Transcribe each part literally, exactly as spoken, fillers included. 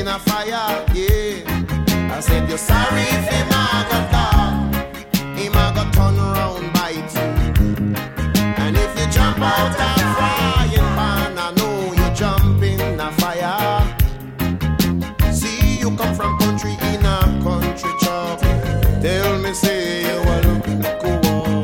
a fire, yeah. I said you're sorry if him a got dog, him a got turn around bite you. And if you jump out a frying pan, I know you jump in a fire. See you come from country in a country chop. Tell me say you are looking cool.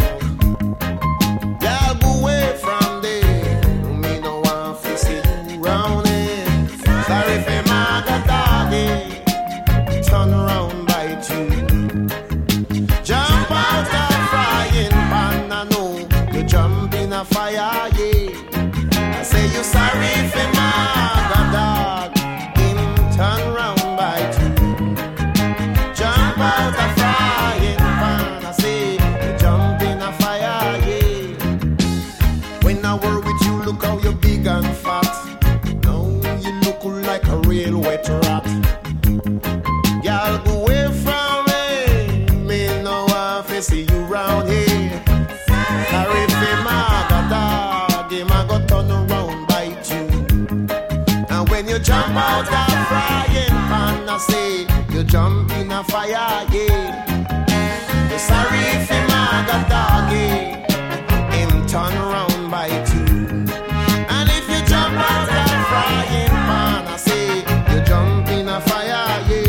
Y'all go away from there. Me no want to see you round here. Sorry for my doggy. Turn around bite you. Jump out a frying pan. I know you jump in a fire, yeah. I say you sorry for my dog. Him turn around bite you. Jump out a frying pan. I say you jump in a fire, yeah. When I work with you, look how you're big and fat. Now you look like a real wet rat. Y'all go away from me. Me no want to see you round here. Sorry for my dog, him a go turn around bite you. And when you jump out a frying pan, I say you jump in a fire, yeah. You're sorry for my dog, him turn around bite you. And if you jump out a frying pan, I say you jump in a fire, yeah.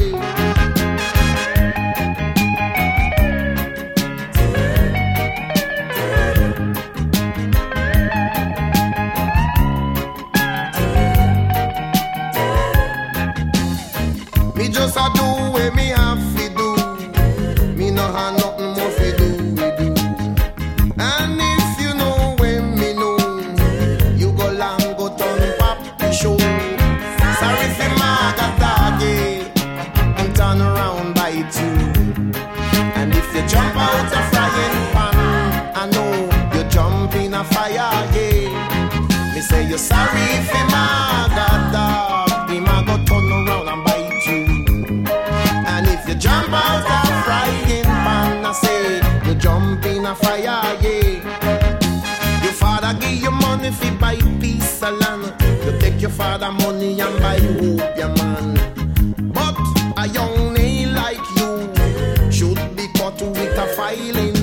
Me just a do what me have to do. Me no have nothing more to do with you. And if you know when me know, you go long go turn pop the show. Sorry for my doggy, and turn around bite you. And if you jump out a frying pan, I know you jump in a fire, yeah. Me say you're sorry for my dog, him a go turn around and bite you. And if you jump out a frying pan, I say you jump in a fire, yeah. Your father give you money fi buy piece of land. You take your father money and buy hope, your man. But a young nail like you should be cut with a filing